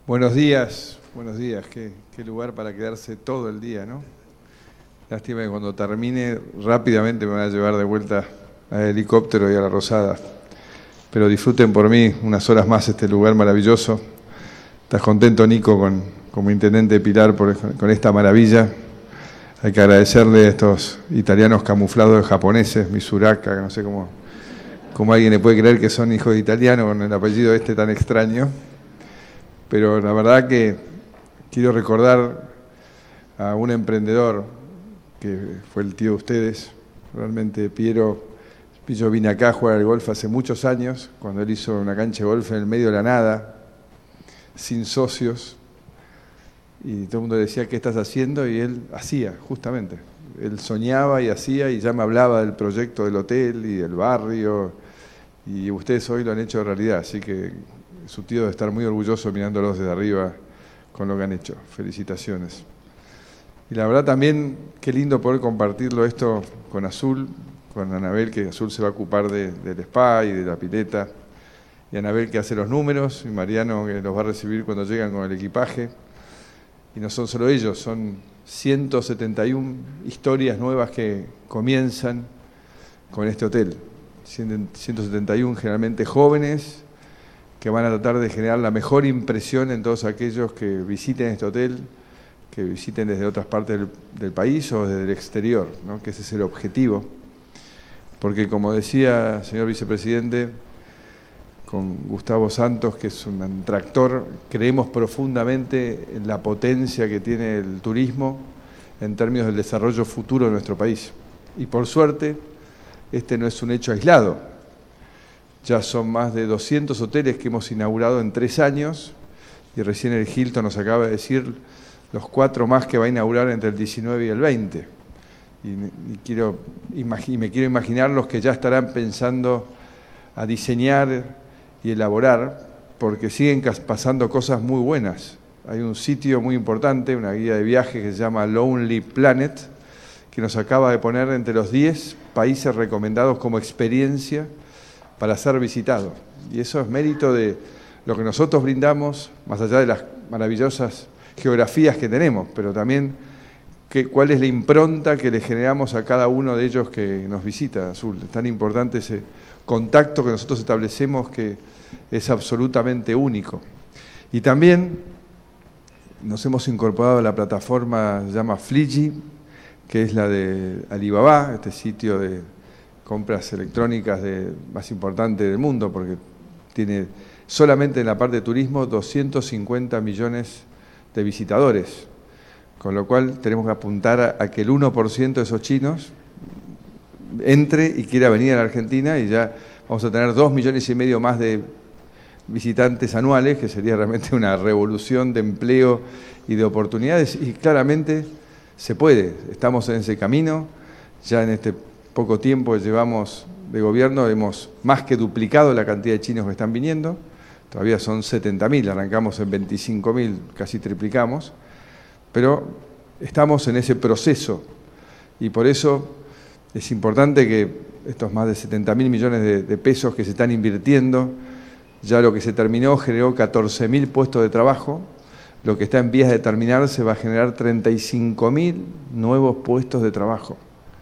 Buenos días, qué lugar para quedarse todo el día, ¿no? Lástima que cuando termine rápidamente me van a llevar de vuelta al helicóptero y a la Rosada. Pero disfruten por mí unas horas más este lugar maravilloso. ¿Estás contento, Nico, como intendente de Pilar con esta maravilla? Hay que agradecerle a estos italianos camuflados de japoneses, Misuraka, que no sé cómo alguien le puede creer que son hijos de italianos con el apellido este tan extraño. Pero la verdad que quiero recordar a un emprendedor que fue el tío de ustedes, realmente Piero. Yo vine acá a jugar al golf hace muchos años, cuando él hizo una cancha de golf en el medio de la nada, sin socios, y todo el mundo le decía, ¿qué estás haciendo? Y él hacía, justamente. Él soñaba y hacía, y ya me hablaba del proyecto del hotel y del barrio, y ustedes hoy lo han hecho realidad, así que su tío debe estar muy orgulloso mirándolos desde arriba con lo que han hecho. Felicitaciones. Y la verdad también, qué lindo poder compartirlo esto con Azul, con Anabel, que Azul se va a ocupar del spa y de la pileta, y Anabel que hace los números, y Mariano que los va a recibir cuando llegan con el equipaje. Y no son solo ellos, son 171 historias nuevas que comienzan con este hotel. 171 generalmente jóvenes, que van a tratar de generar la mejor impresión en todos aquellos que visiten este hotel, que visiten desde otras partes del país o desde el exterior, ¿no? Que ese es el objetivo. Porque como decía el señor vicepresidente, con Gustavo Santos, que es un tractor, creemos profundamente en la potencia que tiene el turismo en términos del desarrollo futuro de nuestro país. Y por suerte, este no es un hecho aislado. Ya son más de 200 hoteles que hemos inaugurado en 3 años, y recién el Hilton nos acaba de decir los 4 más que va a inaugurar entre el 19 y el 20. Y me quiero imaginar los que ya estarán pensando a diseñar y elaborar, porque siguen pasando cosas muy buenas. Hay un sitio muy importante, una guía de viaje que se llama Lonely Planet, que nos acaba de poner entre los 10 países recomendados como experiencia para ser visitado. Y eso es mérito de lo que nosotros brindamos, más allá de las maravillosas geografías que tenemos, pero también cuál es la impronta que le generamos a cada uno de ellos que nos visita, Azul. Es tan importante ese contacto que nosotros establecemos, que es absolutamente único. Y también nos hemos incorporado a la plataforma que se llama Fliggy, que es la de Alibaba, este sitio de compras electrónicas más importante del mundo, porque tiene solamente en la parte de turismo 250 millones de visitadores, con lo cual tenemos que apuntar a que el 1% de esos chinos entre y quiera venir a la Argentina, y ya vamos a tener 2,5 millones más de visitantes anuales, que sería realmente una revolución de empleo y de oportunidades, y claramente se puede, estamos en ese camino. Ya en este poco tiempo que llevamos de gobierno hemos más que duplicado la cantidad de chinos que están viniendo. Todavía son 70.000, arrancamos en 25.000, casi triplicamos, pero estamos en ese proceso, y por eso es importante que estos más de 70.000 millones de pesos que se están invirtiendo, ya lo que se terminó generó 14.000 puestos de trabajo, lo que está en vías de terminarse va a generar 35.000 nuevos puestos de trabajo.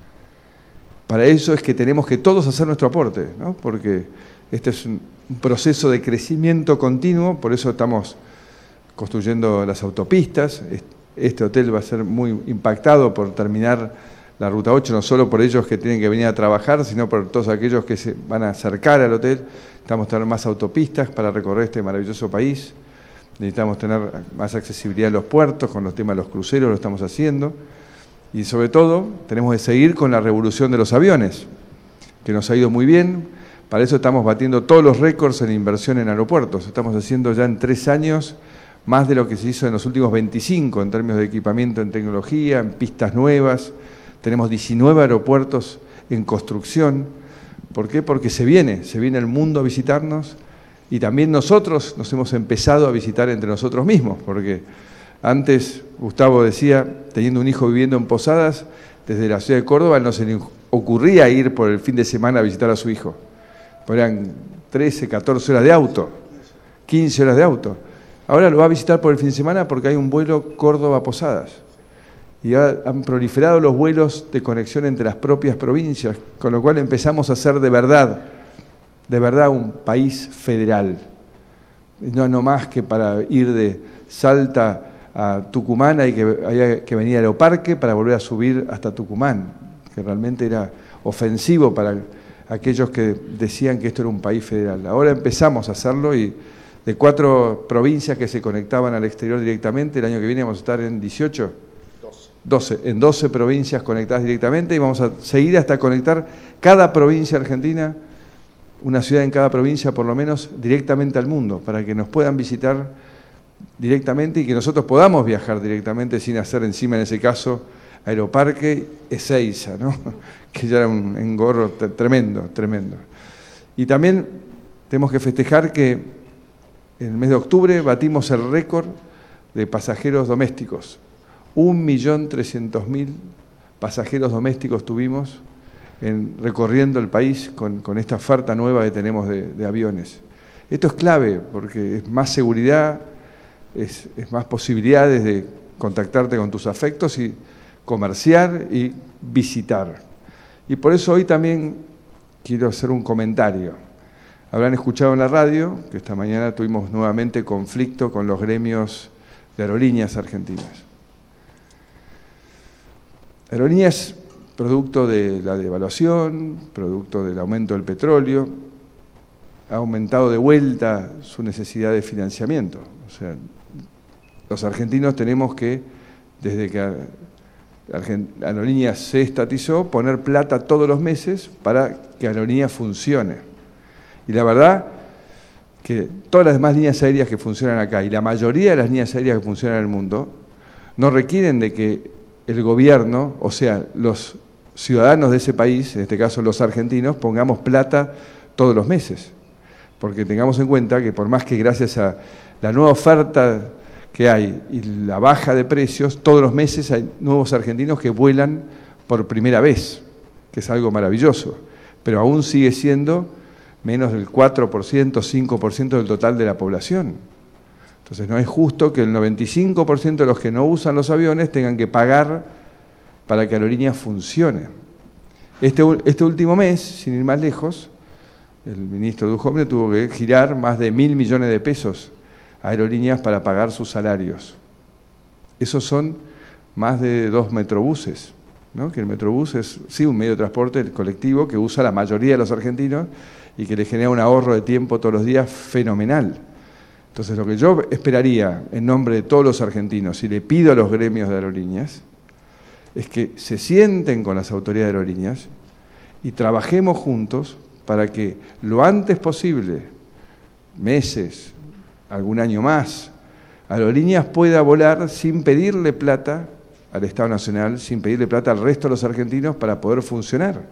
Para eso es que tenemos que todos hacer nuestro aporte, ¿no? Porque este es un proceso de crecimiento continuo, por eso estamos construyendo las autopistas. Este hotel va a ser muy impactado por terminar la Ruta 8, no solo por ellos que tienen que venir a trabajar, sino por todos aquellos que se van a acercar al hotel. Necesitamos tener más autopistas para recorrer este maravilloso país. Necesitamos tener más accesibilidad en los puertos, con los temas de los cruceros lo estamos haciendo. Y sobre todo, tenemos que seguir con la revolución de los aviones, que nos ha ido muy bien. Para eso estamos batiendo todos los récords en inversión en aeropuertos. Estamos haciendo ya en 3 años más de lo que se hizo en los últimos 25 en términos de equipamiento en tecnología, en pistas nuevas. Tenemos 19 aeropuertos en construcción. ¿Por qué? Porque se viene el mundo a visitarnos, y también nosotros nos hemos empezado a visitar entre nosotros mismos, porque antes, Gustavo decía, teniendo un hijo viviendo en Posadas, desde la ciudad de Córdoba no se le ocurría ir por el fin de semana a visitar a su hijo. Eran 13, 14 horas de auto, 15 horas de auto. ahora lo va a visitar por el fin de semana porque hay un vuelo Córdoba-Posadas. Y han proliferado los vuelos de conexión entre las propias provincias, con lo cual empezamos a ser de verdad un país federal. No más que para ir de Salta a Tucumán hay que venir a Aeroparque para volver a subir hasta Tucumán, que realmente era ofensivo para aquellos que decían que esto era un país federal. Ahora empezamos a hacerlo y de 4 provincias que se conectaban al exterior directamente, el año que viene vamos a estar en 12 provincias conectadas directamente y vamos a seguir hasta conectar cada provincia argentina, una ciudad en cada provincia por lo menos, directamente al mundo, para que nos puedan visitar directamente y que nosotros podamos viajar directamente sin hacer encima, en ese caso, Aeroparque Ezeiza, ¿no? Que ya era un engorro tremendo. Y también tenemos que festejar que en el mes de octubre batimos el récord de pasajeros domésticos. 1.300.000 pasajeros domésticos tuvimos recorriendo el país con esta oferta nueva que tenemos de aviones. Esto es clave porque es más seguridad, es más posibilidades de contactarte con tus afectos y comerciar y visitar. Y por eso hoy también quiero hacer un comentario. Habrán escuchado en la radio que esta mañana tuvimos nuevamente conflicto con los gremios de aerolíneas argentinas. Aerolíneas, producto de la devaluación, producto del aumento del petróleo, ha aumentado de vuelta su necesidad de financiamiento. O sea, los argentinos tenemos que, desde que Aerolíneas se estatizó, poner plata todos los meses para que Aerolíneas funcione. Y la verdad que todas las demás líneas aéreas que funcionan acá y la mayoría de las líneas aéreas que funcionan en el mundo no requieren de que el gobierno, o sea, los ciudadanos de ese país, en este caso los argentinos, pongamos plata todos los meses. Porque tengamos en cuenta que por más que gracias a la nueva oferta que hay y la baja de precios, todos los meses hay nuevos argentinos que vuelan por primera vez, que es algo maravilloso, pero aún sigue siendo menos del 4%, 5% del total de la población. Entonces no es justo que el 95% de los que no usan los aviones tengan que pagar para que Aerolíneas funcione. Este último mes, sin ir más lejos, el ministro Duhovne tuvo que girar más de 1.000 millones de pesos a Aerolíneas para pagar sus salarios. Esos son más de 2 metrobuses, ¿no? Que el metrobús es sí un medio de transporte colectivo que usa la mayoría de los argentinos y que le genera un ahorro de tiempo todos los días fenomenal. Entonces lo que yo esperaría en nombre de todos los argentinos y le pido a los gremios de aerolíneas es que se sienten con las autoridades de aerolíneas y trabajemos juntos para que lo antes posible, meses, algún año más, Aerolíneas pueda volar sin pedirle plata al Estado Nacional, sin pedirle plata al resto de los argentinos para poder funcionar.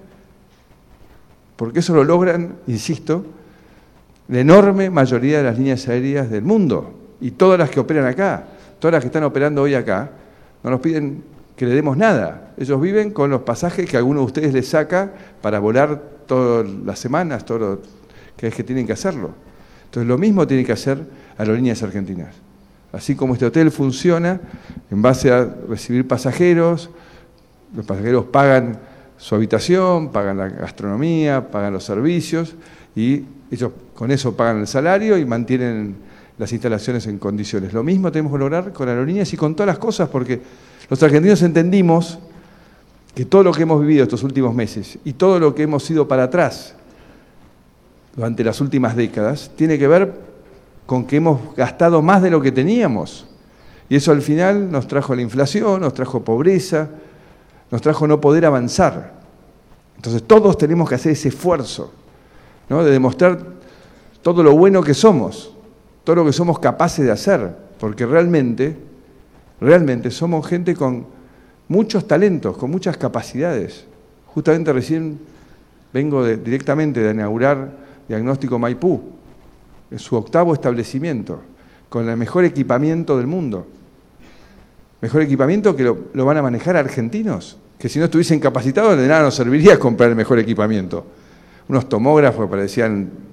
Porque eso lo logran, insisto, la enorme mayoría de las líneas aéreas del mundo y todas las que operan acá, todas las que están operando hoy acá, no nos piden que le demos nada. Ellos viven con los pasajes que alguno de ustedes les saca para volar todas las semanas, todo que es que tienen que hacerlo. Entonces lo mismo tienen que hacer Aerolíneas Argentinas. Así como este hotel funciona en base a recibir pasajeros, los pasajeros pagan su habitación, pagan la gastronomía, pagan los servicios y ellos con eso pagan el salario y mantienen las instalaciones en condiciones. Lo mismo tenemos que lograr con Aerolíneas y con todas las cosas, porque los argentinos entendimos que todo lo que hemos vivido estos últimos meses y todo lo que hemos ido para atrás durante las últimas décadas tiene que ver con que hemos gastado más de lo que teníamos. Y eso al final nos trajo la inflación, nos trajo pobreza, nos trajo no poder avanzar. Entonces todos tenemos que hacer ese esfuerzo, ¿no? De demostrar todo lo bueno que somos, todo lo que somos capaces de hacer, porque realmente somos gente con muchos talentos, con muchas capacidades. Justamente recién vengo directamente de inaugurar Diagnóstico Maipú, en su 8º establecimiento, con el mejor equipamiento del mundo. Mejor equipamiento que lo van a manejar argentinos, que si no estuviesen capacitados de nada nos serviría comprar el mejor equipamiento. Unos tomógrafos que parecían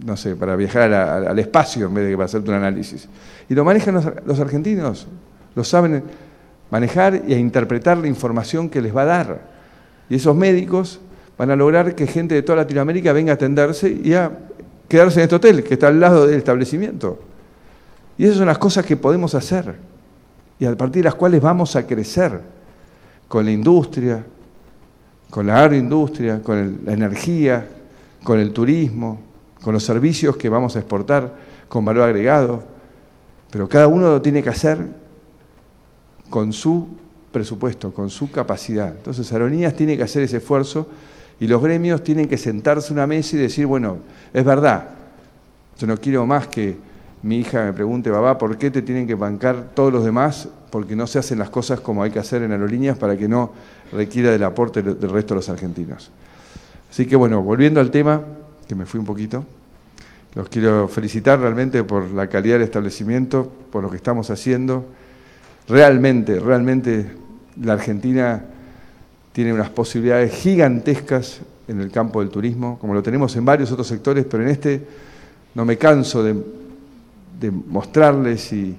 no sé, para viajar al espacio en vez de para hacerte un análisis. Y lo manejan los argentinos, lo saben manejar y a interpretar la información que les va a dar. Y esos médicos van a lograr que gente de toda Latinoamérica venga a atenderse y a quedarse en este hotel, que está al lado del establecimiento. Y esas son las cosas que podemos hacer y a partir de las cuales vamos a crecer con la industria, con la agroindustria, con la energía, con el turismo, con los servicios que vamos a exportar con valor agregado. Pero cada uno lo tiene que hacer con su presupuesto, con su capacidad. Entonces Aerolíneas tiene que hacer ese esfuerzo y los gremios tienen que sentarse a una mesa y decir, bueno, es verdad, yo no quiero más que mi hija me pregunte, papá, ¿por qué te tienen que bancar todos los demás? Porque no se hacen las cosas como hay que hacer en Aerolíneas para que no requiera del aporte del resto de los argentinos. Así que bueno, volviendo al tema, que me fui un poquito, los quiero felicitar realmente por la calidad del establecimiento, por lo que estamos haciendo. Realmente la Argentina tiene unas posibilidades gigantescas en el campo del turismo, como lo tenemos en varios otros sectores, pero en este no me canso de mostrarles y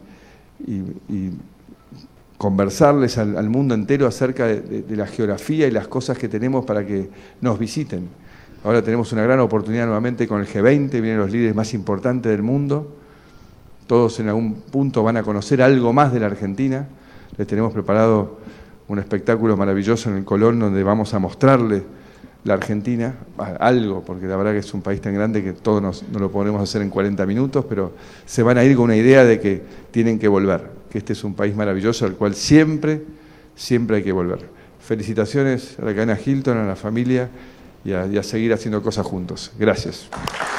conversarles al mundo entero acerca de la geografía y las cosas que tenemos para que nos visiten. Ahora tenemos una gran oportunidad nuevamente con el G20, vienen los líderes más importantes del mundo, todos en algún punto van a conocer algo más de la Argentina. Les tenemos preparado un espectáculo maravilloso en el Colón donde vamos a mostrarle la Argentina, algo, porque la verdad que es un país tan grande que todo no lo podemos hacer en 40 minutos, pero se van a ir con una idea de que tienen que volver, que este es un país maravilloso al cual siempre hay que volver. Felicitaciones a la cadena Hilton, a la familia y a seguir haciendo cosas juntos. Gracias.